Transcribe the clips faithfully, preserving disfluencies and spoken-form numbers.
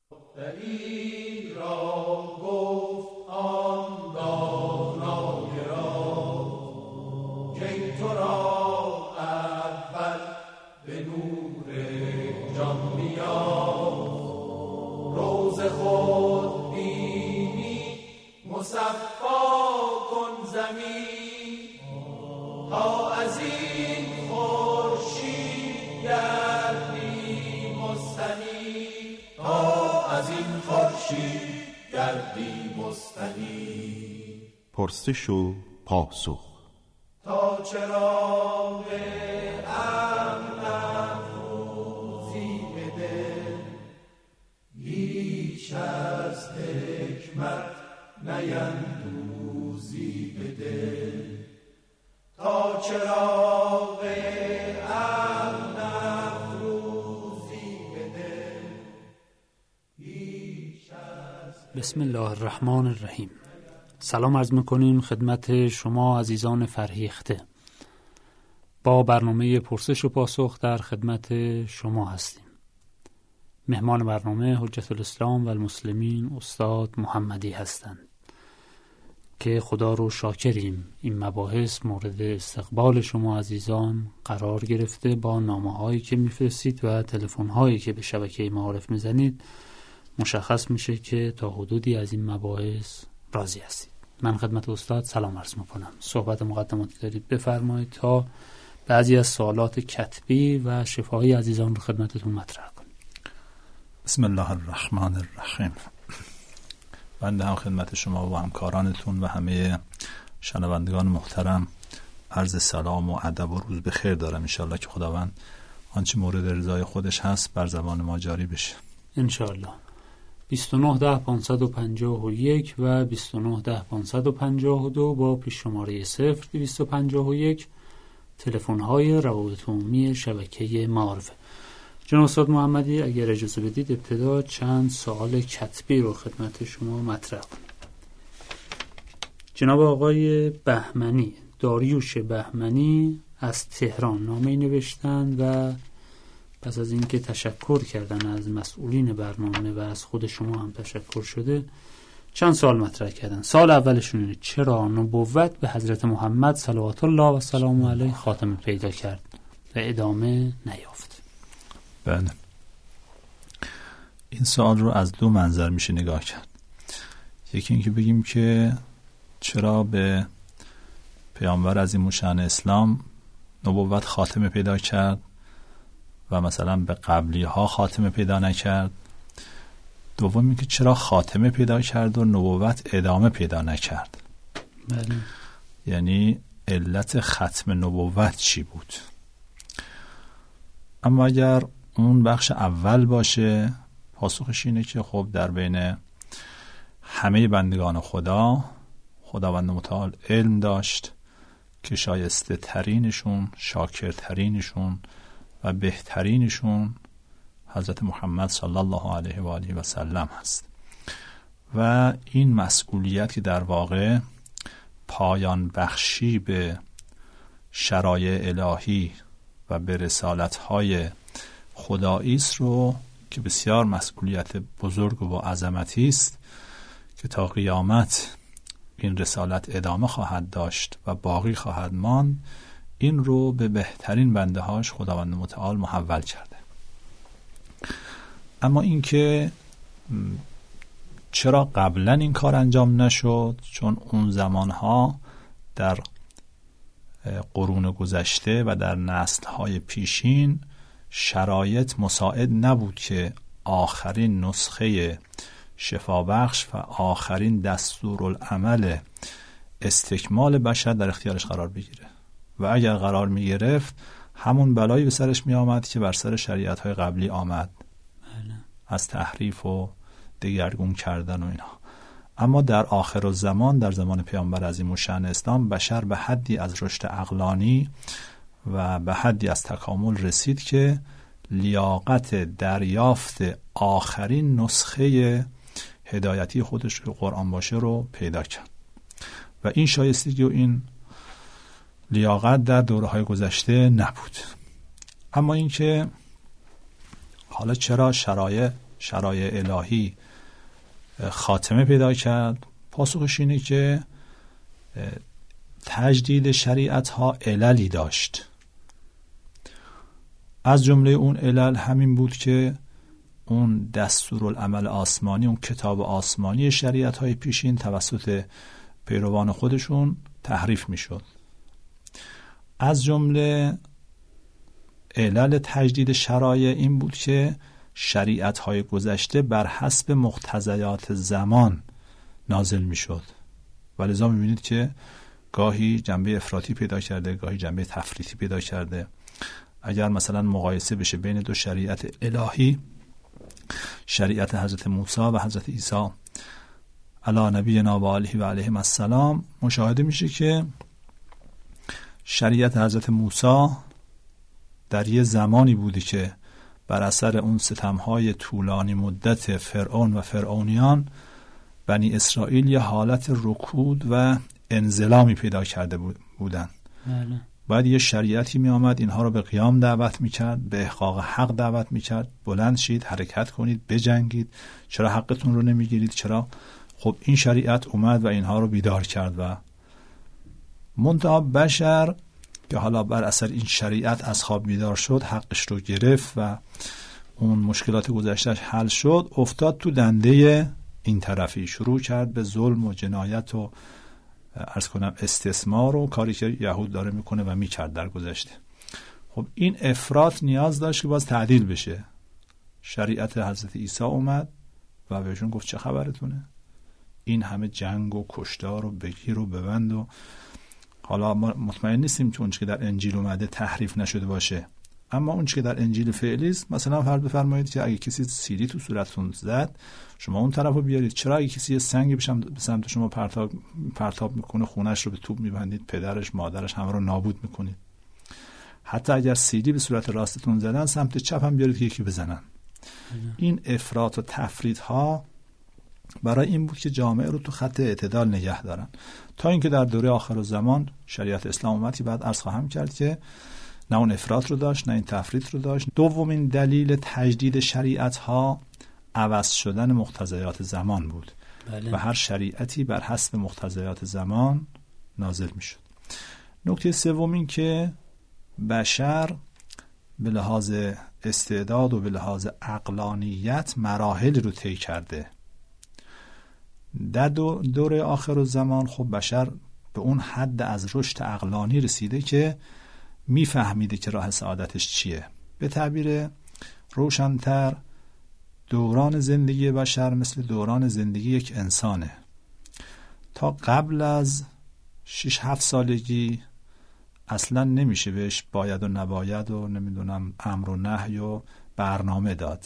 دلی را گفت آن دانای را که تو را اول به نور جان بیاد، روز خود بینی مصفا کن زمین، تا از این خورشید گردی مستنی، تا از این خورشید گردی مستنی. پرسش و پاسخ. تا چراغ امن افروزی به دل، هیچ از حکمت نیندوزی به دل، تا چراغ امن افروزی به دل، هیچ از. بسم الله الرحمن الرحیم. سلام عرض میکنیم خدمت شما عزیزان فرهیخته. با برنامه پرسش و پاسخ در خدمت شما هستیم. مهمان برنامه حجت الاسلام و المسلمین استاد محمدی هستند که خدا رو شاکریم این مباحث مورد استقبال شما عزیزان قرار گرفته. با نامه هایی که میفرستید و تلفن هایی که به شبکه معارف میزنید مشخص میشه که تا حدودی از این مباحث راضی هستید. من خدمت استاد سلام عرض میکنم. صحبت مقدماتی دارید بفرمایید تا بعضی از سوالات کتبی و شفاهی عزیزان رو خدمتتون مطرح کنیم. بسم الله الرحمن الرحیم. بنده هم خدمت شما و همکارانتون و همه شنوندگان محترم عرض سلام و ادب و روز بخیر دارم. انشالله که خداوند آنچه مورد رضای خودش هست بر زبان ما جاری بشه انشالله. بیست و نه ده پانصد و پنجاه و یک و بیست و نه ده پانصد و پنجاه و دو با پیش شماره صفر دویست و پنجاه و یک تلفن های روابط عمومی شبکه معارفه. جناب استاد محمدی اگر اجازه بدید ابتدا چند سوال کتبی رو خدمت شما مطرح کنم. جناب آقای بهمنی، داریوش بهمنی از تهران نامه‌ای نوشتند و پس از اینکه تشکر کردن از مسئولین برنامه و از خود شما هم تشکر شده چند سوال مطرح کردن. سوال اولشون اینه چرا نبوت به حضرت محمد صلوات الله و سلام علیه خاتمه پیدا کرد و ادامه نیافت؟ بله، این سوال رو از دو منظر میشه نگاه کرد. یکی اینکه بگیم که چرا به پیامبر عظیم شأن اسلام نبوت خاتمه پیدا کرد و مثلا به قبلی ها خاتمه پیدا نکرد. دوم اینکه چرا خاتمه پیدا کرد و نبوت ادامه پیدا نکرد. بله. یعنی علت ختم نبوت چی بود؟ اما اگر اون بخش اول باشه پاسخش اینه که خب در بین همه بندگان خدا خداوند متعال علم داشت که شایسته ترینشون، شاکر ترینشون و بهترینشون حضرت محمد صلی الله علیه و آله و سلم هست و این مسئولیت که در واقع پایان بخشی به شرایع الهی و به رسالت‌های خدایی است رو که بسیار مسئولیت بزرگ و عظمتی است که تا قیامت این رسالت ادامه خواهد داشت و باقی خواهد ماند، این رو به بهترین بنده هاش خداوند متعال محول کرده. اما این که چرا قبلا این کار انجام نشد؟ چون اون زمانها در قرون گذشته و در نسل‌های پیشین شرایط مساعد نبود که آخرین نسخه شفابخش و آخرین دستورالعمل استکمال بشر در اختیارش قرار بگیره و اگر قرار می گرفت همون بلایی به سرش می آمد که بر سر شریعت های قبلی آمد. بله. از تحریف و دگرگون کردن و اینها. اما در آخر الزمان، در زمان پیامبر عظیم الشأن اسلام، بشر به حدی از رشد عقلانی و به حدی از تکامل رسید که لیاقت دریافت آخرین نسخه هدایتی خودش که قرآن باشه رو پیدا کرد و این شایستگی و این لیاقت در دوره‌های گذشته نبود. اما این که حالا چرا شرایع شرایع الهی خاتمه پیدا کرد؟ پاسخش اینه که تجدید شریعت ها عللی داشت. از جمله اون علل همین بود که اون دستورالعمل آسمانی، اون کتاب آسمانی شریعت های پیشین توسط پیروان خودشون تحریف می شد. از جمله علل تجدید شرایع این بود که شریعت های گذشته بر حسب مقتضیات زمان نازل می شد و لذا می بینید که گاهی جنبه افراطی پیدا کرده، گاهی جنبه تفریطی پیدا کرده. اگر مثلا مقایسه بشه بین دو شریعت الهی، شریعت حضرت موسی و حضرت عیسی علی نبینا و علیه و علیهم السلام، مشاهده میشه که شریعت حضرت موسی در یه زمانی بوده که بر اثر اون ستمهای طولانی مدت فرعون و فرعونیان بنی اسرائیل یه حالت رکود و انزلامی پیدا کرده بودن. بله. باید یه شریعتی می آمد اینها رو به قیام دعوت می کرد، به احقاق حق دعوت می کرد، بلند شید، حرکت کنید، بجنگید، چرا حقتون رو نمی گیرید، چرا؟ خب این شریعت اومد و اینها رو بیدار کرد و منتها بشر که حالا بر اثر این شریعت از خواب بیدار شد، حقش رو گرفت و اون مشکلات گذشتهش حل شد، افتاد تو دنده این طرفی، شروع کرد به ظلم و جنایت و عرض کنم استثمار و کاری که یهود داره میکنه و میکرد در گذشته. خب این افراط نیاز داشت که باز تعدیل بشه. شریعت حضرت عیسی اومد و بهشون گفت چه خبرتونه؟ این همه جنگ و کشتار و بگیر و ببند و حالا ما مطمئن نیستیم که اون چیزی که در انجیل اومده تحریف نشده باشه، اما اون چیزی که در انجیل فعلی است، مثلا فرض بفرمایید که اگه کسی سیلی تو صورتتون زد، شما اون طرفو بیارید. چرا اگه کسی یه سنگی به سمت شما پرتاب پرتاب میکنه، خونش رو به توپ میبندید، پدرش مادرش همه رو نابود میکنید؟ حتی اگر سیلی به صورت راستتون زدن، سمت چپ هم بیارید که یکی بزنن. این افراط و تفریط ها برای این بود که جامعه رو تو خط اعتدال نگه دارن، تا اینکه در دوره آخرالزمان شریعت اسلام اومد که بعد عرض خواهم کرد که نه اون افراط رو داشت نه این تفریط رو داشت. دومین دلیل تجدید شریعت ها عوض شدن مقتضیات زمان بود. بله. و هر شریعتی بر حسب مقتضیات زمان نازل می شد. نکته سوم این که بشر به لحاظ استعداد و به لحاظ عقلانیت مراحل رو طی کرده. در دو دوره آخرالزمان خب بشر به اون حد از رشد عقلانی رسیده که میفهمیده که راه سعادتش چیه. به تعبیر روشن‌تر، دوران زندگی بشر مثل دوران زندگی یک انسانه. تا قبل از شش هفت سالگی اصلا نمیشه بهش باید و نباید و نمیدونم امر و نهی و برنامه داد.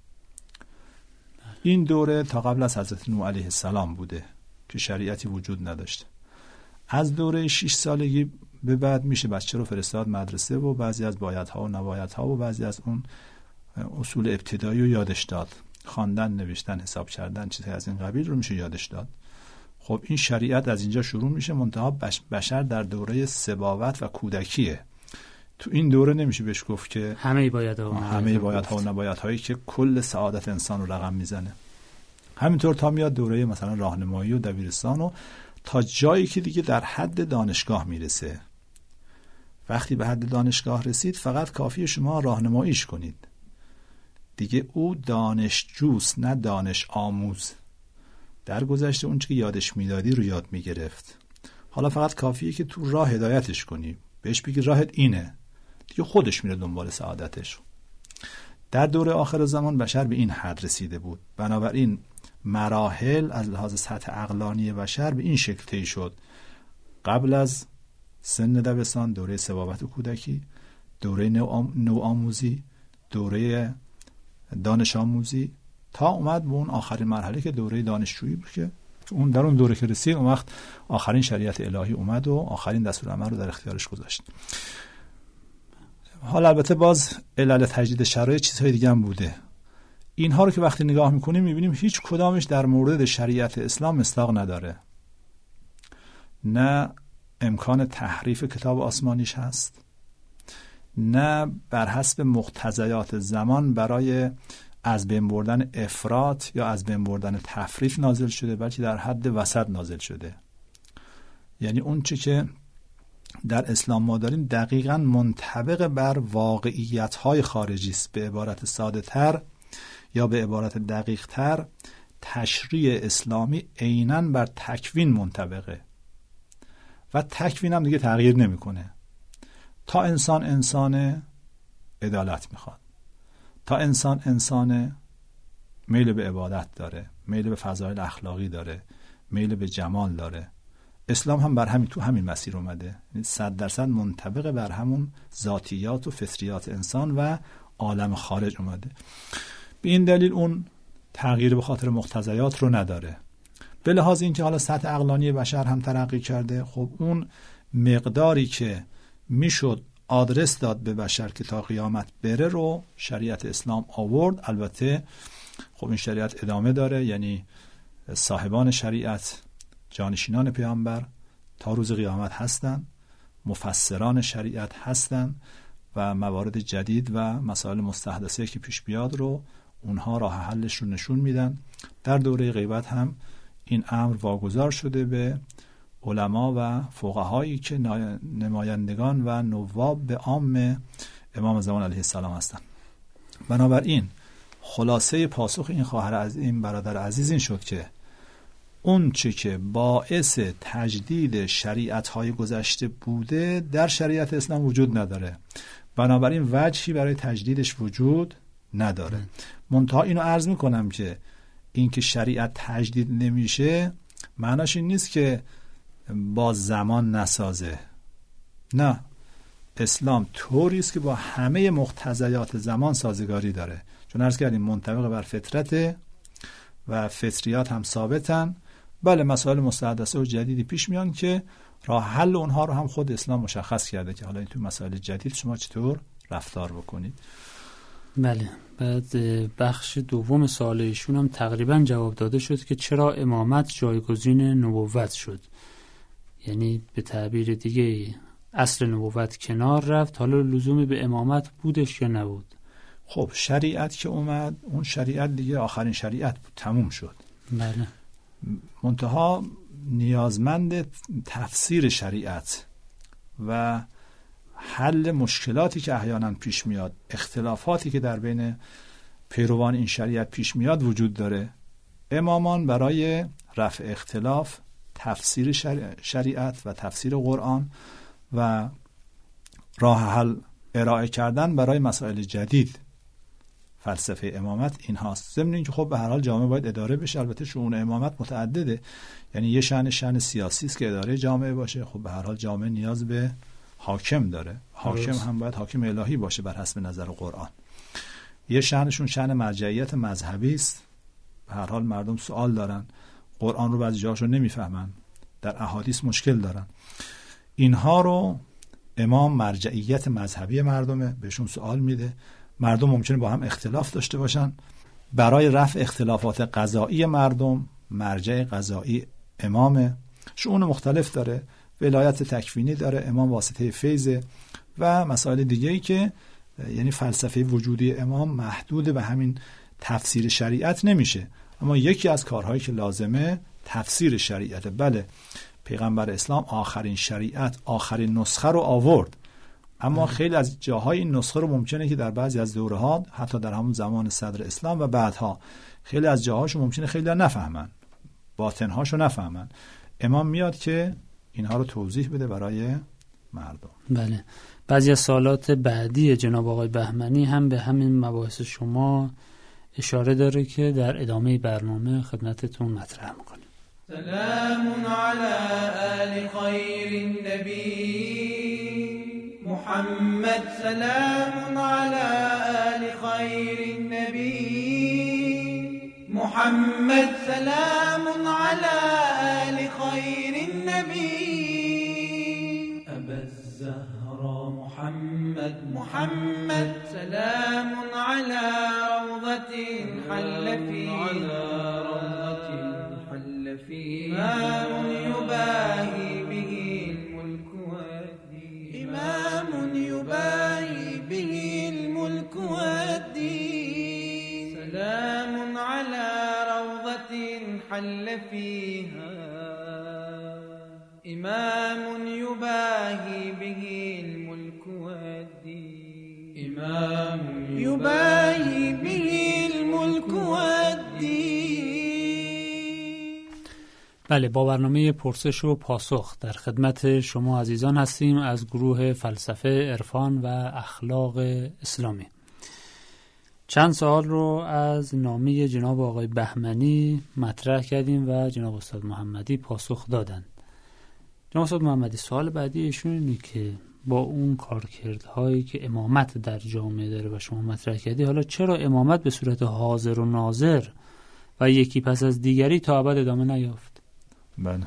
این دوره تا قبل از حضرت نوح علیه السلام بوده که شریعتی وجود نداشته. از دوره شش سالگی به بعد میشه بچه رو فرستاد مدرسه و بعضی از بایدها و نبایدها و بعضی از اون اصول ابتدایی رو یادش داد. خواندن، نوشتن، حساب کردن، چیزهای از این قبیل رو میشه یادش داد. خب این شریعت از اینجا شروع میشه، منتها بشر در دوره سباوت و کودکیه. تو این دوره نمیشه بهش گفت که همه بایدها و همه بایدها و نبایدهایی که کل سعادت انسان رو رقم میزنه. همینطور تا میاد دوره مثلا راهنمایی و دبیرستان و تا جایی که دیگه در حد دانشگاه میرسه. وقتی به حد دانشگاه رسید فقط کافیه شما راهنماییش کنید. دیگه او دانشجوست نه دانش آموز. در گذشته اون چی که یادش میدادی رو یاد میگرفت. حالا فقط کافیه که تو راه هدایتش کنی، بهش بگی راهت اینه، دیگه خودش میره دنبال سعادتش. در دوره آخر زمان بشر به این حد رسیده بود. بنابراین مراحل از لحاظ سطح عقلانی بشر به این شکل طی شد. قبل از سن دبستان دوره سباوت و کودکی، دوره نوآموزی، دوره دانش آموزی، تا اومد به اون آخرین مرحله که دوره دانشجویی بود که اون در اون دوره که رسید اون وقت آخرین شریعت الهی اومد و آخرین دستورالعمل رو در اختیارش گذاشت. حالا البته باز علل تجدید شرایط چیزهای دیگه هم بوده. اینها رو که وقتی نگاه میکنیم میبینیم هیچ کدامش در مورد شریعت اسلام مصداق نداره. نه امکان تحریف کتاب آسمانیش هست، نه بر حسب مقتضیات زمان برای از بین بردن افراط یا از بین بردن تفریط نازل شده، بلکه در حد وسط نازل شده. یعنی اون چی که در اسلام ما داریم دقیقاً منطبق بر واقعیت‌های خارجی است. به عبارت ساده تر یا به عبارت دقیق تر، تشریع اسلامی عیناً بر تکوین منطبقه و تکوین هم دیگه تغییر نمیکنه. تا انسان انسان عدالت میخواد، تا انسان انسان میل به عبادت داره، میل به فضایل اخلاقی داره، میل به جمال داره. اسلام هم بر همین تو همین مسیر اومده، یعنی صد درصد منطبق بر همون ذاتیات و فطریات انسان و عالم خارج اومده. به این دلیل اون تغییر به خاطر مقتضیات رو نداره. به لحاظ اینکه حالا سطح عقلانی بشر هم ترقی کرده، خب اون مقداری که میشد آدرس داد به بشر که تا قیامت بره رو شریعت اسلام آورد. البته خب این شریعت ادامه داره، یعنی صاحبان شریعت، جانشینان پیامبر تا روز قیامت هستن، مفسران شریعت هستن و موارد جدید و مسائل مستحدثه که پیش بیاد رو اونها راه حلش رو نشون میدن. در دوره غیبت هم این امر واگذار شده به علما و فقهایی که نمایندگان و نواب به عام امام زمان علیه السلام هستند. بنابراین خلاصه پاسخ این خواهر از این برادر عزیز این شد که اون چه که باعث تجدید شریعت‌های گذشته بوده در شریعت اسلام وجود نداره، بنابراین وجهی برای تجدیدش وجود نداره. منتها اینو عرض میکنم که این که شریعت تجدید نمیشه معناش این نیست که با زمان نسازه. نه، اسلام طوری است که با همه مقتضیات زمان سازگاری داره، چون عرض کردیم منطبق بر فطرت و فطریات هم ثابتن. بله مسائل مستحدثه و جدیدی پیش میان که راه حل اونها رو هم خود اسلام مشخص کرده که حالا این تو مسائل جدید شما چطور رفتار بکنید. بله، بعد بخش دوم سوال ایشون هم تقریبا جواب داده شد که چرا امامت جایگزین نبوت شد. یعنی به تعبیر دیگه اصل نبوت کنار رفت، حالا لزومی به امامت بودش یا نبود؟ خب شریعت که اومد، اون شریعت دیگه آخرین شریعت بود، تموم شد. بله. منتها نیازمند تفسیر شریعت و حل مشکلاتی که احیانا پیش میاد، اختلافاتی که در بین پیروان این شریعت پیش میاد وجود داره. امامان برای رفع اختلاف تفسیر شریعت و تفسیر قرآن و راه حل ارائه کردن برای مسائل جدید، فلسفه امامت این هاست. ضمن اینکه خب به هر حال جامعه باید اداره بشه. البته شؤون امامت متعدده، یعنی یه شأن شأن سیاسی است که اداره جامعه باشه. خب به هر حال جامعه نیاز به حاکم داره، حاکم هم باید حاکم الهی باشه بر حسب نظر قرآن. یه شأنشون شأن مرجعیت مذهبی است. به هر حال مردم سوال دارن، قرآن رو بعضی جاهاشو نمیفهمن، در احادیث مشکل دارن. اینها رو امام مرجعیت مذهبی مردمه، بهشون سوال میده. مردم ممکنه با هم اختلاف داشته باشن، برای رفع اختلافات قضایی مردم مرجع قضایی امامه. شؤون مختلف داره، ولایت تکوینی داره، امام واسطه فیض و مسائل دیگه‌ای که یعنی فلسفه وجودی امام محدود به همین تفسیر شریعت نمیشه. اما یکی از کارهایی که لازمه تفسیر شریعت. بله پیغمبر اسلام آخرین شریعت، آخرین نسخه رو آورد، اما خیلی از جاهای این نسخه رو ممکنه که در بعضی از دوره‌ها، حتی در همون زمان صدر اسلام و بعدها، خیلی از جاهاشو ممکنه خیلی نفهمن، باطنهاشو نفهمن. امام میاد که اینها رو توضیح بده برای مردم. بله. بعضی از سوالات بعدی جناب آقای بهمنی هم به همین مباحث شما اشاره داره که در ادامه برنامه خدمتتون مطرح می‌کنیم. سلام علی آل خیر النبی محمد، سلام علی آل خیر النبی محمد، سلام علی آل خیر النبی ابا الزهرا محمد محمد، سلام علی روضة حل فی إمام يباهي به الملك والدين، إمام يباهي به الملك والدين. ساعة حل فيها إمام يباهي به الملك والدين إمام يباهي به الملك والدين. بله، با برنامه پرسش و پاسخ در خدمت شما عزیزان هستیم از گروه فلسفه، عرفان و اخلاق اسلامی. چند سوال رو از نامه جناب آقای بهمنی مطرح کردیم و جناب استاد محمدی پاسخ دادند. جناب استاد محمدی، سوال بعدی ایشون اینه که با اون کارکردهایی که امامت در جامعه داره و شما مطرح کردی، حالا چرا امامت به صورت حاضر و ناظر و یکی پس از دیگری تا ابد ادامه نیافت؟ بله،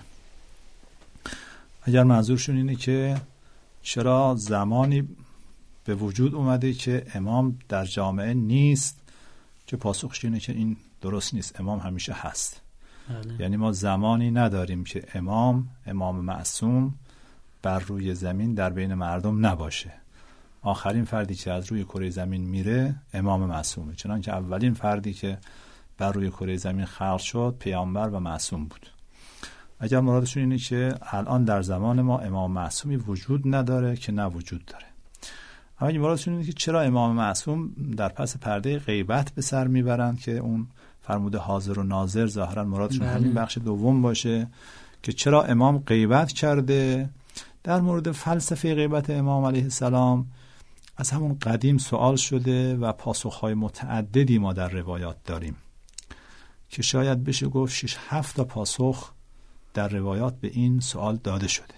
اگر منظورشون اینه که چرا زمانی به وجود اومده که امام در جامعه نیست، که پاسخش اینه که این درست نیست. امام همیشه هست. بله. یعنی ما زمانی نداریم که امام امام معصوم بر روی زمین در بین مردم نباشه. آخرین فردی که از روی کره زمین میره امام معصومه، چنانکه اولین فردی که بر روی کره زمین خلق شد پیامبر و معصوم بود. اگر مرادشون اینه که الان در زمان ما امام معصومی وجود نداره، که نه وجود داره. اما اگر مرادشون اینه که چرا امام معصوم در پس پرده غیبت به سر میبرند، که اون فرموده حاضر و ناظر ظاهرا مرادشون همین بخش دوم باشه که چرا امام غیبت کرده. در مورد فلسفه غیبت امام علیه السلام از همون قدیم سوال شده و پاسخهای متعددی ما در روایات داریم که شاید بشه گفت شش هفت تا پاسخ در روایات به این سوال داده شده.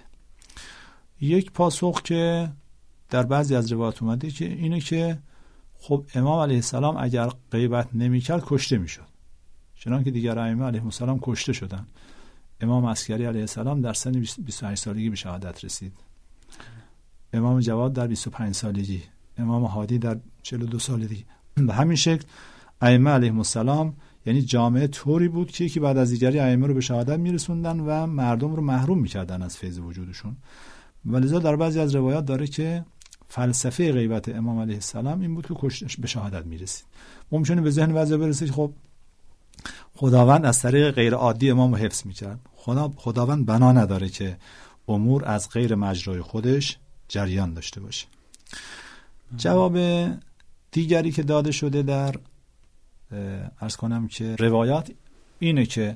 یک پاسخ که در بعضی از روایات اومده که اینه که خب امام علیه السلام اگر غیبت نمی کرد کشته می شد، چنان که دیگر ائمه علیهم السلام کشته شدن. امام عسکری علیه السلام در سن بیست و هشت سالگی به شهادت رسید، امام جواد در بیست و پنج سالگی، امام هادی در چهل و دو سالگی. به همین شکل ائمه علیهم السلام، یعنی جامعه طوری بود که یکی بعد از دیگری ائمه رو به شهادت میرسوندن و مردم رو محروم میکردن از فیض وجودشون. ولذا در بعضی از روایات داره که فلسفه غیبت امام علیه السلام این بود که کشتش به شهادت میرسید. ممکنه به ذهن بعضی برسه که خب خداوند از طریق غیر عادی امام رو حفظ میکرد. خدا خداوند بنا نداره که امور از غیر مجرای خودش جریان داشته باشه. جواب دیگری که داده شده در عرض کنم که روایات اینه که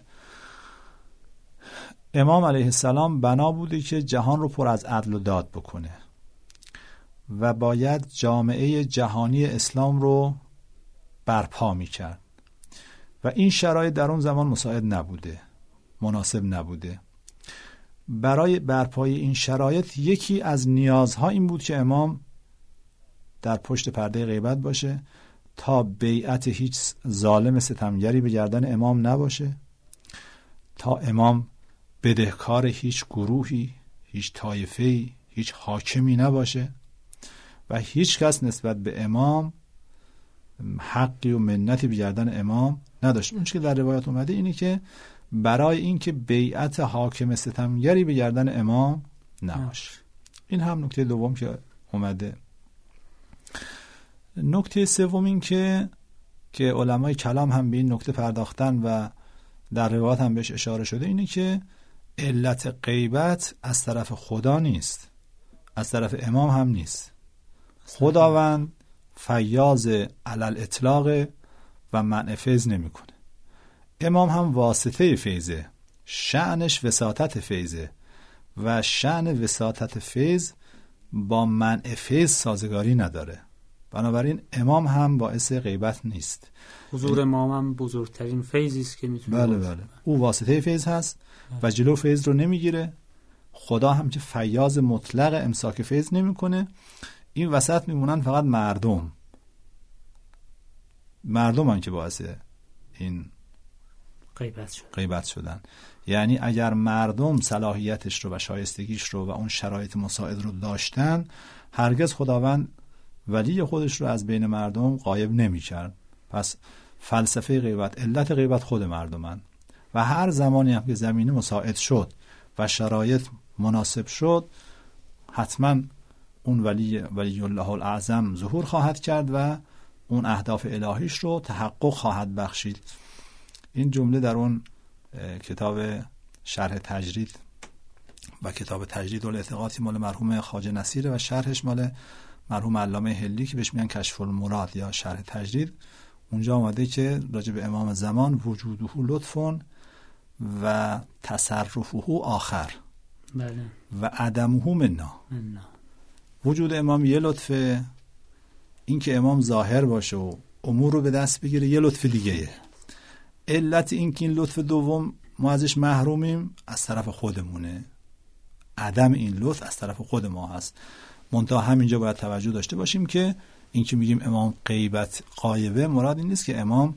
امام علیه السلام بنا بوده که جهان رو پر از عدل و داد بکنه و باید جامعه جهانی اسلام رو برپا میکرد و این شرایط در اون زمان مساعد نبوده، مناسب نبوده. برای برپای این شرایط یکی از نیازها این بود که امام در پشت پرده غیبت باشه تا بیعت هیچ ظالم ستمگری به گردن امام نباشه، تا امام بدهکار هیچ گروهی، هیچ طایفه‌ای، هیچ حاکمی نباشه و هیچ کس نسبت به امام حقی و منتی به گردن امام نداشت. اون چیزی که در روایات اومده اینه که برای اینکه بیعت حاکم ستمگری به گردن امام نباشه. این هم نکته دوم که اومده. نکته سوم این که که علمای کلام هم به این نکته پرداختن و در روایات هم بهش اشاره شده اینه که علت غیبت از طرف خدا نیست، از طرف امام هم نیست. خداوند فیاض علل اطلاق و منع فیض نمیکنه. امام هم واسطه فیضه، شأنش وساطت فیضه و شأن وساطت فیض با منع فیض سازگاری نداره. بنابراین امام هم باعث غیبت نیست. حضور امام هم بزرگترین فیضی است که میتونه. بله بله، او واسطه فیض هست و جلو فیض رو نمیگیره. خدا هم که فیاض مطلق امساک فیض نمیکنه. این وسط میمونن فقط مردم. مردم هم که باعث این غیبت شد. غیبت شدن. یعنی اگر مردم صلاحیتش رو و شایستگیش رو و اون شرایط مساعد رو داشتن، هرگز خداوند ولی خودش رو از بین مردم غایب نمی کرد. پس فلسفه غیبت، علت غیبت خود مردمن و هر زمانی هم که زمینه مساعد شد و شرایط مناسب شد، حتما اون ولی ولی الله الاعظم ظهور خواهد کرد و اون اهداف الهیش رو تحقق خواهد بخشید. این جمله در اون کتاب شرح تجرید و کتاب تجرید الاعتقادی مال مرحوم خواجه نصیره و شرحش مال مرحوم علامه هلی که بهش میگن کشف المراد یا شرح تجرید. اونجا آمده که راجع به امام زمان وجوده لطف و تصرفه آخر بله. و عدمه منا. وجود امام یه لطفه، این که امام ظاهر باشه و امور رو به دست بگیره یه لطف دیگه. علت این که این لطف دوم ما ازش محرومیم از طرف خودمونه، عدم این لطف از طرف خود ما هست. منتها همینجا باید توجه داشته باشیم که این که میگیم امام غیبت غایبه، مراد این نیست که امام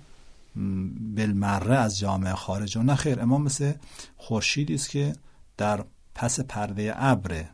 بالمره از جامعه خارج و نه خیر. امام مثل خورشیدی است که در پس پرده ابره.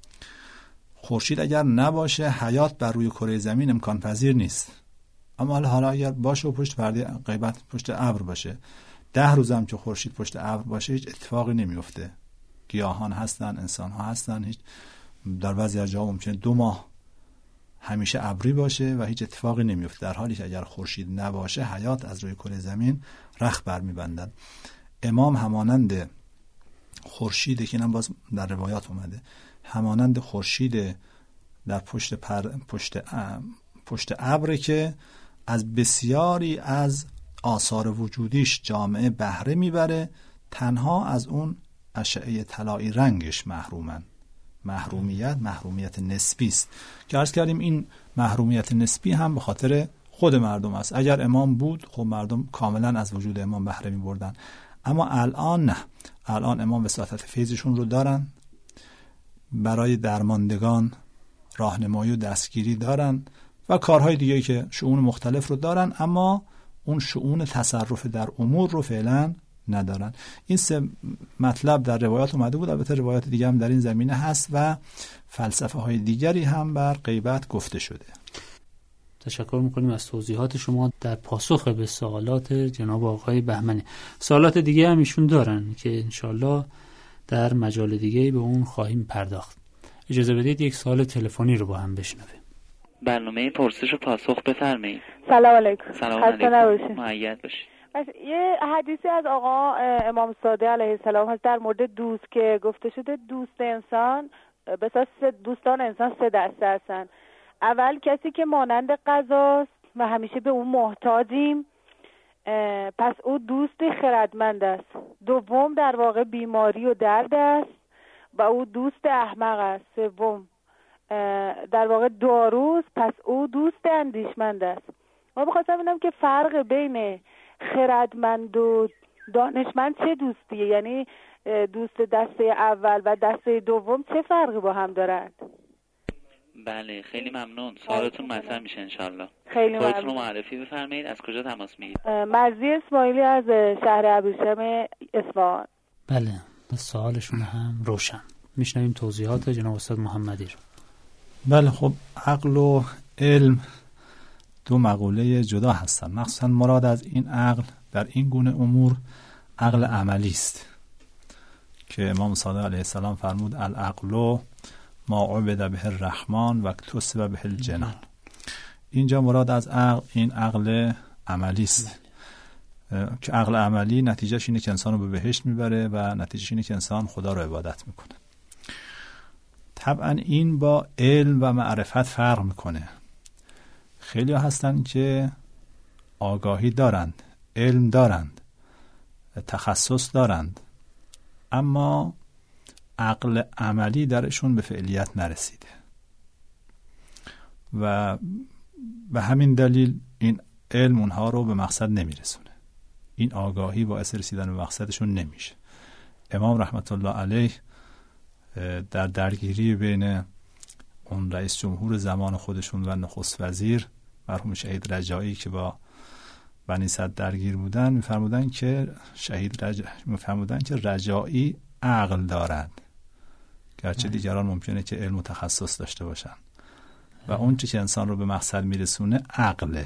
خورشید اگر نباشه حیات بر روی کره زمین امکان پذیر نیست، اما حالا اگر باشه و پشت پرده غیبت پشت ابر باشه، ده روز هم که خورشید پشت ابر باشه هیچ اتفاقی نمیفته. گیاهان هستن، انسان ها هستن، هیچ در بعضی از جاها ممکنه دو ماه همیشه ابری باشه و هیچ اتفاقی نمیفته، در حالی که اگر خورشید نباشه حیات از روی کره زمین رخ برمیبندد. امام همانند خورشیده که اینم باز در روایات اومده، همانند خورشید در پشت پر پشت پشت ابر که از بسیاری از آثار وجودیش جامعه بهره میبره، تنها از اون اشعه طلایی رنگش محرومن. محرومیت محرومیت نسبی است که عرض کردیم این محرومیت نسبی هم به خاطر خود مردم است. اگر امام بود خب مردم کاملا از وجود امام بهره می بردن، اما الان نه. الان امام وساطت فیضشون رو دارن، برای درماندگان راهنمایی و دستگیری دارن و کارهای دیگه که شؤون مختلف رو دارن، اما اون شؤون تصرف در امور رو فعلا ندارن. این سه مطلب در روایات اومده بود. البته روایات دیگه هم در این زمینه هست و فلسفه های دیگری هم بر غیبت گفته شده. تشکر میکنیم از توضیحات شما در پاسخ به سوالات جناب آقای بهمنی. سوالات دیگه هم ایشون دارن که انشالله در مجال دیگه به اون خواهیم پرداخت. اجازه بدید یک سوال تلفنی رو با هم بشنویم. برنامه پرسش و پاسخ بفرمایید. سلام علیکم. سلام علیکم. مؤید باشید. یه حدیثی از آقا امام صادق علیه السلام هست در مورد دوست که گفته شده دوست انسان بساس دوستان انسان سه دسته هستن. اول کسی که مانند غذاست و همیشه به اون محتاجیم، پس او دوستی خردمند است. دوم در واقع بیماری و درد است و او دوست احمق است. سوم در واقع داروست، پس او دوست اندیشمند است. ما بخواستم ببینم که فرق بین خردمند و دانشمند چه دوستیه، یعنی دوست دسته اول و دسته دوم چه فرقی با هم دارند؟ بله خیلی ممنون، سوالتون مطرح میشه انشالله. خیلی ممنون. خودتون رو معرفی بفرمایید، از کجا تماس میگیرید؟ مرضی اسماعیلی از شهر ابریشم اصفهان. بله سوالشون هم روشن. میشنویم توضیحات جناب استاد محمدی رو. بله خب عقل و علم دو مقوله جدا هستن. مخصوصا مراد از این عقل در این گونه امور عقل عملی است که امام صادق علیه السلام فرمود العقل ما عبد به الرحمن و اکتسب به الجنان. اینجا مراد از عقل این عقل عملی است که عقل عملی نتیجهش اینه که انسان رو به بهشت میبره و نتیجهش اینه که انسان خدا رو عبادت میکنه. طبعا این با علم و معرفت فرق میکنه. خیلی ها هستن که آگاهی دارند، علم دارند، تخصص دارند، اما عقل عملی درشون به فعلیت نرسیده و به همین دلیل این علم اونها رو به مقصد نمیرسونه. این آگاهی باعث رسیدن به مقصدشون نمیشه. امام رحمت الله علیه در درگیری بین اون رئیس جمهور زمان خودشون و نخست وزیر مرحوم شهید رجایی که با بنی صد درگیر بودن میفرمودن که شهید رج... میفرمودن که رجایی عقل دارد، گرچه دیگران ممکنه که علم و تخصص داشته باشن و اون چی که انسان رو به مقصد میرسونه عقله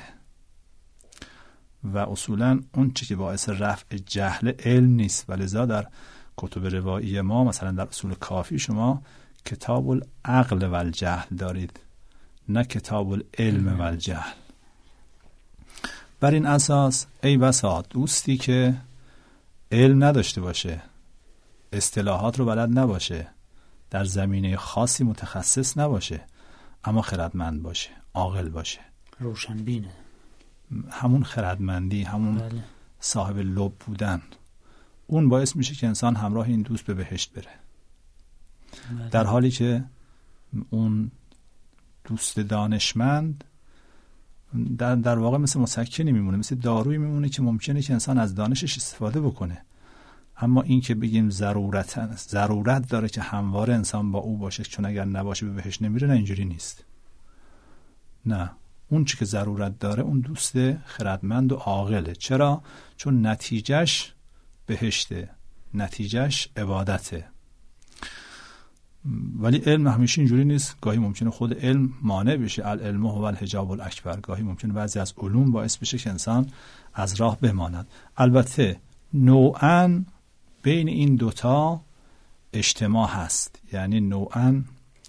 و اصولا اون چی که باعث رفع جهل علم نیست. ولذا در کتب روایی ما مثلا در اصول کافی شما کتاب العقل و الجهل دارید، نه کتاب العلم و الجهل. بر این اساس ای بسا دوستی که علم نداشته باشه، اصطلاحات رو بلد نباشه، در زمینه خاصی متخصص نباشه، اما خردمند باشه، عاقل باشه، روشنبینه، همون خردمندی، همون بله. صاحب لب بودن، اون باعث میشه که انسان همراه این دوست به بهشت بره. بله. در حالی که اون دوست دانشمند در, در واقع مثل مسکنی میمونه، مثل دارویی میمونه که ممکنه که انسان از دانشش استفاده بکنه، اما این که بگیم ضرورت ضرورت داره که همواره انسان با او باشه چون اگر نباشه به بهشت نمیره، نه اینجوری نیست. نه، اون چی که ضرورت داره اون دوست خردمند و عاقله. چرا؟ چون نتیجهش بهشته، نتیجهش عبادته. ولی علم همیشه اینجوری نیست، گاهی ممکنه خود علم مانع بشه. العلم هو الحجاب الاکبر. گاهی ممکنه بعضی از علوم باعث بشه که انسان از راه بماند. البته نوعاً بین این دوتا اجتماع هست، یعنی نوعاً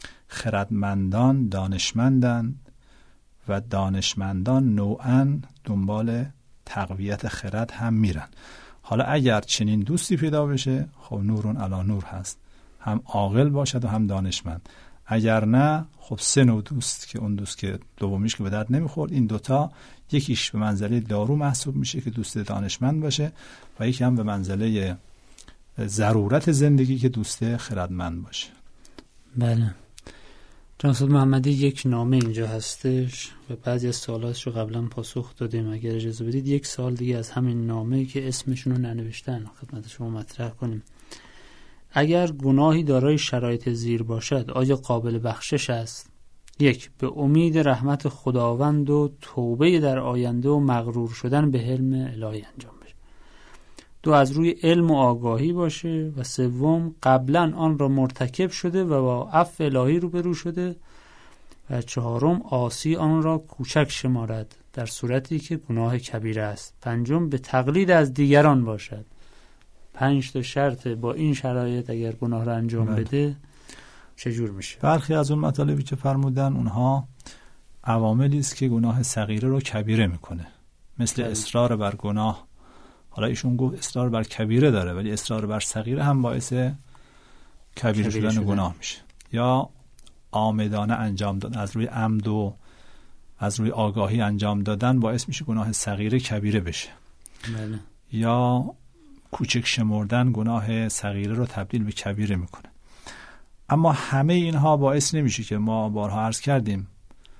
خردمندان دانشمندن و دانشمندان نوعاً دنبال تقویت خرد هم میرن. حالا اگر چنین دوستی پیدا بشه، خب نورون علی نور هست، هم عاقل باشد و هم دانشمند. اگر نه، خب سه نوع دوست که اون دوست که دومیش که به درد نمیخورد، این دوتا یکیش به منزله دارو محسوب میشه که دوست دانشمند باشه و یکی هم به منزله ضرورت زندگی که دوست خردمند باشه. بله. جناب استاد محمدی، یک نامه اینجا هستش و بعضی از سوالاتش رو قبلا پاسخ دادیم. اگر اجازه بدید یک سال دیگه از همین نامه که اسمشون رو ننوشتن خدمت شما مطرح کنیم. اگر گناهی دارای شرایط زیر باشد آیا قابل بخشش است؟ یک، به امید رحمت خداوند و توبه در آینده و مغرور شدن به حلم الهی انجام بشه. دو، از روی علم و آگاهی باشه. و سوم، قبلا آن را مرتکب شده و با عفو الهی روبرو شده. و چهارم، عاصی آن را کوچک شمارد در صورتی که گناه کبیره است. پنجم، به تقلید از دیگران باشد. پنج تا شرط. با این شرایط اگر گناه را انجام بله. بده چجور میشه؟ برخی از اون مطالبی که فرمودن اونها عواملی است که گناه صغیره رو کبیره میکنه، مثل بله. اصرار بر گناه. حالا ایشون گفت اصرار بر کبیره داره، ولی اصرار بر صغیره هم باعث کبیره, کبیره شدن, شدن گناه میشه. یا عامدانه انجام دادن، از روی عمد و از روی آگاهی انجام دادن باعث میشه گناه صغیره کبیره بشه. بله. یا کوچک شمردن گناه صغیره رو تبدیل به کبیره میکنه. اما همه اینها باعث نمیشه که ما بارها عرض کردیم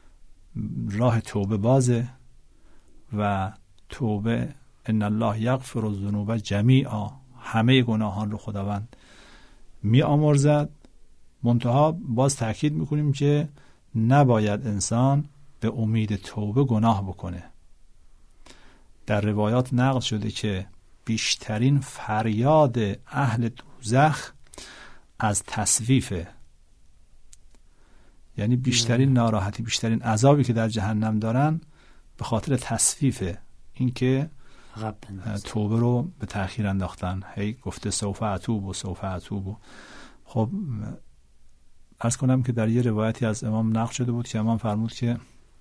راه توبه بازه و توبه ان الله یغفر الذنوب جمیعا، همه گناهان رو خداوند می آمرزد. منتها باز تأکید میکنیم که نباید انسان به امید توبه گناه بکنه. در روایات نقل شده که بیشترین فریاد اهل دوزخ از تسویفه، یعنی بیشترین ناراحتی، بیشترین عذابی که در جهنم دارن به خاطر تسویفه، این که توبه رو به تأخیر انداختن. هی گفته سوف اتوب و سوف اتوب. خب عرض کنم که در یه روایتی از امام نقل شده بود که امام فرمود که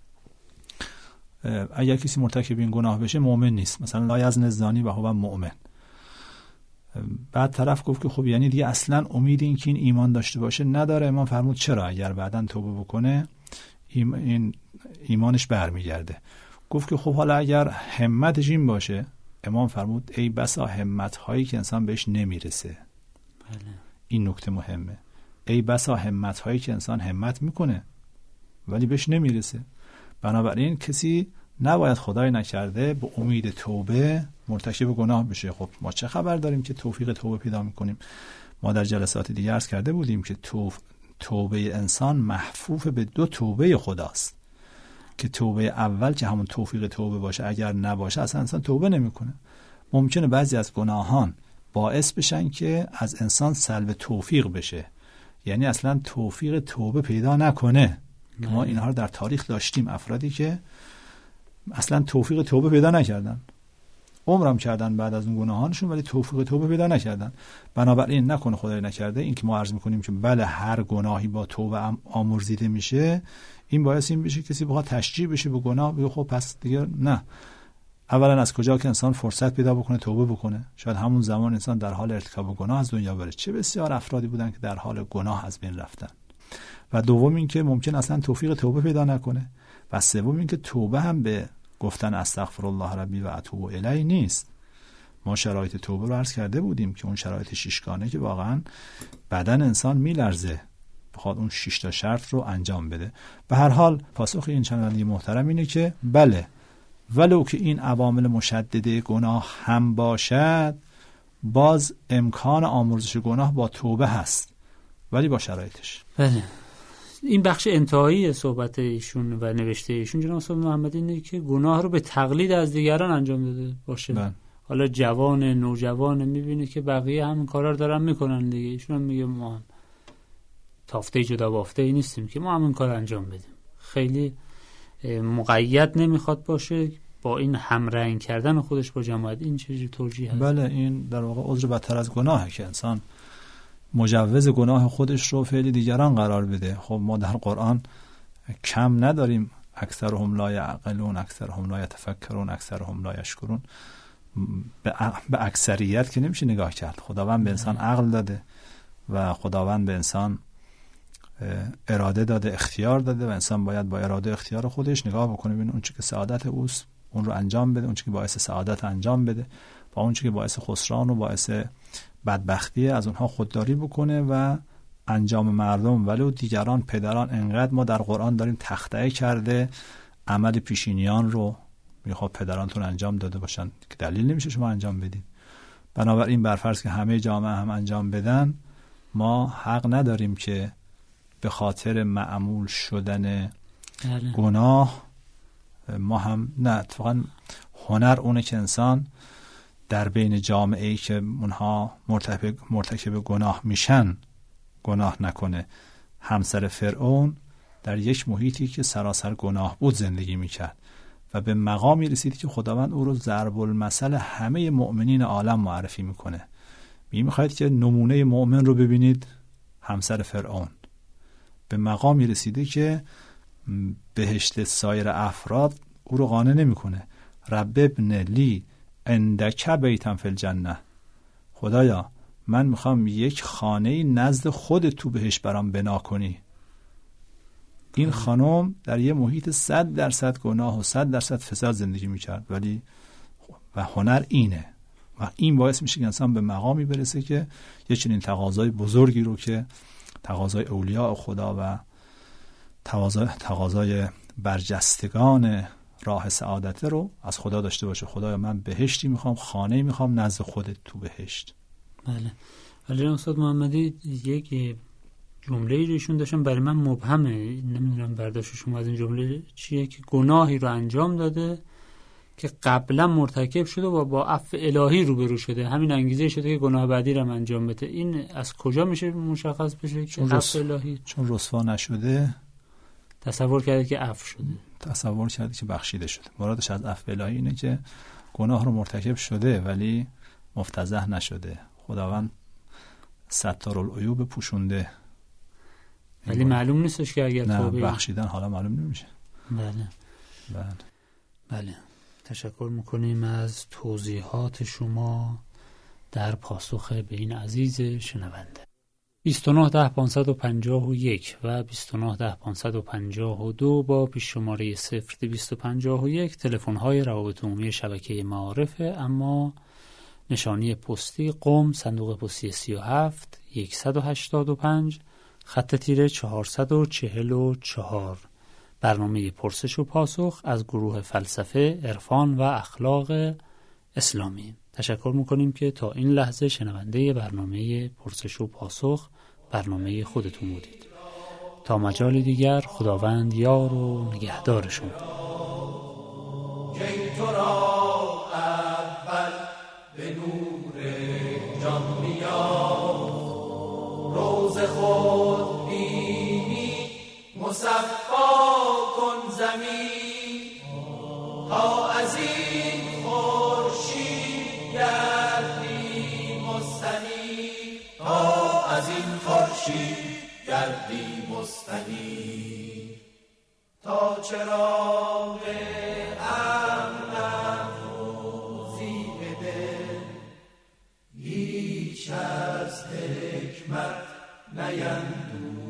اگر کسی مرتکب این گناه بشه مؤمن نیست، مثلا لا یزنی الزانی و هو مؤمن. بعد طرف گفت که خب یعنی دیگه اصلا امید این که این ایمان داشته باشه نداره. امام فرمود چرا؟ اگر بعداً توبه بکنه این ایمانش برمیگرده. گفت که خب حالا اگر همتش این باشه، امام فرمود ای بسا همت هایی که انسان بهش نمیرسه. بله. این نکته مهمه. ای بسا همت هایی که انسان همت میکنه ولی بهش نمیرسه. بنابراین کسی نباید خدای نکرده به امید توبه مرتکب گناه بشه. خب ما چه خبر داریم که توفیق توبه پیدا میکنیم؟ ما در جلسات دیگه عرض کرده بودیم که توف... توبه انسان محفوف به دو توبه خداست، که توبه اول که همون توفیق توبه باشه، اگر نباشه اصلا انسان توبه نمیکنه. ممکنه بعضی از گناهان باعث بشن که از انسان سلب توفیق بشه، یعنی اصلا توفیق توبه پیدا نکنه. نه. ما اینها رو در تاریخ داشتیم، افرادی که اصلا توفیق توبه پیدا نکردن، عمرم کردن بعد از اون گناهانشون ولی توفیق توبه پیدا نکردن. بنابراین نکنه خدای نکرده این که ما عرض میکنیم که بله هر گناهی با توبه آمرزیده میشه، این باعث این بشه کسی بخواد تشجیع بشه به گناه، بگه خب پس دیگه نه، اولا از کجا که انسان فرصت پیدا بکنه توبه بکنه؟ شاید همون زمان انسان در حال ارتکاب گناه از دنیا بره. چه بسیار افرادی بودن که در حال گناه از بین رفتن. و دوم این که ممکن اصلا توفیق توبه پیدا نکنه. و سوم این که توبه هم به گفتن استغفر الله ربی و اتوب الیه نیست. ما شرایط توبه رو عرض کرده بودیم که اون شرایط شیشگانه که واقعا بدن انسان میلرزه بخواد اون شش تا شرط رو انجام بده. به هر حال پاسخ این شنونده محترم اینه که بله، ولو که این عوامل مشدده گناه هم باشد، باز امکان آمرزش گناه با توبه هست، ولی با شرایطش. بله. این بخش انتهایی صحبت ایشون و نوشته ایشون جناب استاد محمدی اینه که گناه رو به تقلید از دیگران انجام داده باشه. بله. حالا جوان نوجوان میبینه که بقیه همین کارا رو دارن میکنن دیگه، ایشون هم میگه ما هم تافته جدا بافته ای نیستیم که ما همین کار انجام بدیم. خیلی مقید نمیخواد باشه با این همرنگ کردن خودش با جماعت. این چه توجیه هست؟ بله، این در واقع عذر بدتر از گناهه که انسان مجوز گناه خودش رو فعل دیگران قرار بده. خب ما در قرآن کم نداریم اکثرهم لا یعقلون، اکثرهم لا یتفکرون، اکثرهم لا یشکرون. به اکثریت که نمیشه نگاه کرد. خداوند به انسان عقل داده و خداوند به انسان اراده داده، اختیار داده و انسان باید با اراده اختیار خودش نگاه بکنه ببینه اون چیزی که سعادت اوست اون رو انجام بده، اون چیزی که باعث سعادت انجام بده، با اون چیزی که باعث خسران و باعث بدبختی از اونها خودداری بکنه و انجام مردم ولو دیگران پدران. انقدر ما در قرآن داریم تخطئه کرده عمل پیشینیان رو میخواد پدرانتون انجام داده باشن که دلیل نمیشه شما انجام بدید. بنابراین برفرض که همه جامعه هم انجام بدن، ما حق نداریم که به خاطر معمول شدن گناه ما هم نه. اتفاقا هنر اونه که انسان در بین جامعه‌ای که اونها مرتکب مرتکب گناه میشن گناه نکنه. همسر فرعون در یک محیطی که سراسر گناه بود زندگی میکرد و به مقامی رسید که خداوند او رو ضرب المثل همه مؤمنین عالم معرفی میکنه. می میخواید که نمونه مؤمن رو ببینید، همسر فرعون به مقامی رسیده که بهشت سایر افراد او رو قانع نمیکنه. رب ابن لی عندک بیتا فی الجنه، خدایا من میخوام یک خانه نزد خود تو بهشت برام بنا کنی. این خانم در یه محیط صد درصد گناه و صد درصد فساد زندگی میکرد، ولی و هنر اینه و این باعث میشه که انسان به مقامی برسه که یه چنین تقاضای بزرگی رو که تقاضای اولیاء خدا و تقاضای تقاضای برجستگان راه سعادت رو از خدا داشته باشه. خدایا من بهشتی میخوام، خانه‌ای میخوام نزد خودت تو بهشت. بله. ولی استاد محمدی یک جمله ای روشون داشتم برای من مبهمه، نمیدونم برداشت شما از این جمله چیه، که گناهی رو انجام داده که قبلا مرتکب شده و با عفو الهی روبرو شده، همین انگیزه شده که گناه بعدی رو انجام بده. این از کجا میشه مشخص بشه که عفو الهی؟ چون رسوا نشده تصور کرده که عفو شده، تصور کرده که بخشیده شده. مرادش از عفو الهی اینه که گناه رو مرتکب شده ولی مفتضح نشده. خداوند ستار العیوب پوشونده، ولی معلوم نیستش که اگر توبه بخشیدن حالا معلوم نمیشه. بله بله بله. تشکر میکنیم از توضیحات شما در پاسخ به این عزیز شنونده. بیست و نه ده پانصد و پنجاه و یک و بیست و نه ده پانصد و پنجاه و دو با پیش شماره صفر دویست و پنجاه و یک تلفن های روابط عمومی شبکه معارفه، اما نشانی پستی قم، صندوق پستی سی و هفت صد و هشتاد و پنج، خط تیره چهارصد و چهل و چهار. برنامه پرسش و پاسخ از گروه فلسفه، عرفان و اخلاق اسلامی. تشکر میکنیم که تا این لحظه شنونده برنامه پرسش و پاسخ برنامه خودتون بودید. تا مجال دیگر، خداوند یار و نگهدار شما. به نور جان میاد، روز خود بینی مصفا کن زمین، تا از این خورشید گردی مستنیر، تا از این خورشید گردی مستنیر، تا چراغ امن بیش از حکمت نیندوز.